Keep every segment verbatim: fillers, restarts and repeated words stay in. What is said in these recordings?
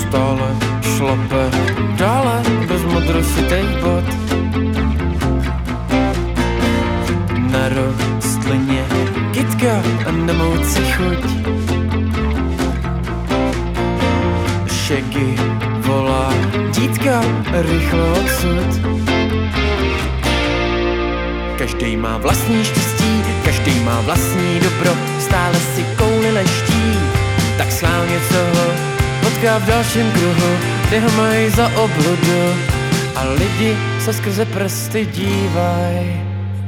stále šlape dále bez modrositých bod. Na rostlině kytka a nemoucí chuť. Šeky volá dítka rychle odsud. Každý má vlastní štěstí, každý má vlastní dobro, stále si kouli leští. Tak schválně toho potká v dalším kruhu, kde ho mají za obludu. A lidi se skrze prsty dívaj.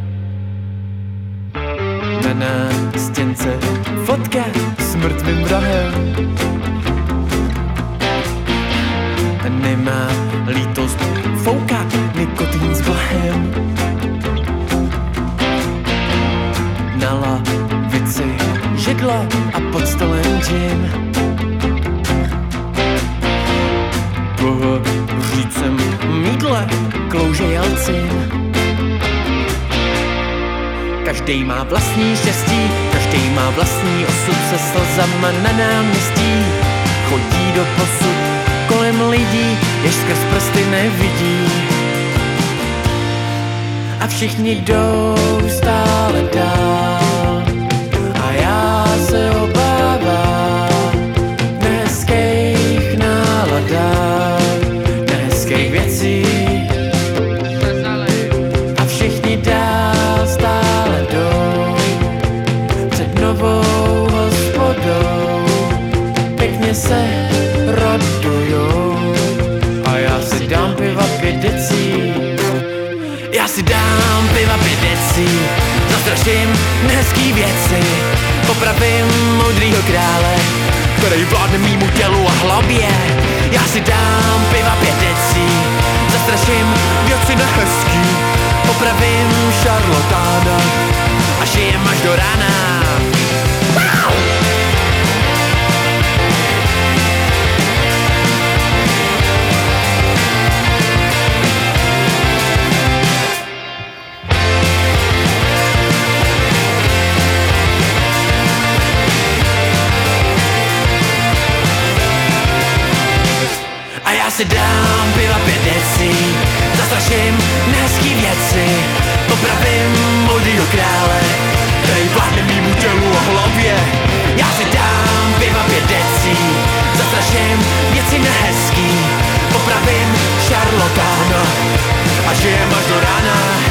Na nástěnce fotka s mrtvým vrahem. Nemá lítost, fouká nikotin s blahem. Na lavici židla a pod stolem džin. Po hořícem mýdle klouže jelcin. Každý má vlastní štěstí, každý má vlastní osud, se slzama na náměstí chodí do posud kolem lidí, jež skrz prsty nevidí. A všichni jdou stále dál a já se obávám nehezkých náladách, nehezkých věcí. A všichni dál stále jdou před novou hospodou, pěkně se rodujou. A já si dám piva pět decí. Já si dám piva pět decí, zastraším nehezký věci, popravím moudrýho krále, který vládne mýmu tělu a hlavě. Já si dám piva pět decí, zastraším věci nehezký, popravím šarlatána a žijem až do rána. Wow! Já si dám piva pět decí, zastraším nehezký věci, popravím moudrýho krále, který vládne mýmu tělu a hlavě. Já si dám piva pět decí, zastraším věci nehezký, popravím šarlatána a žijem až do rána.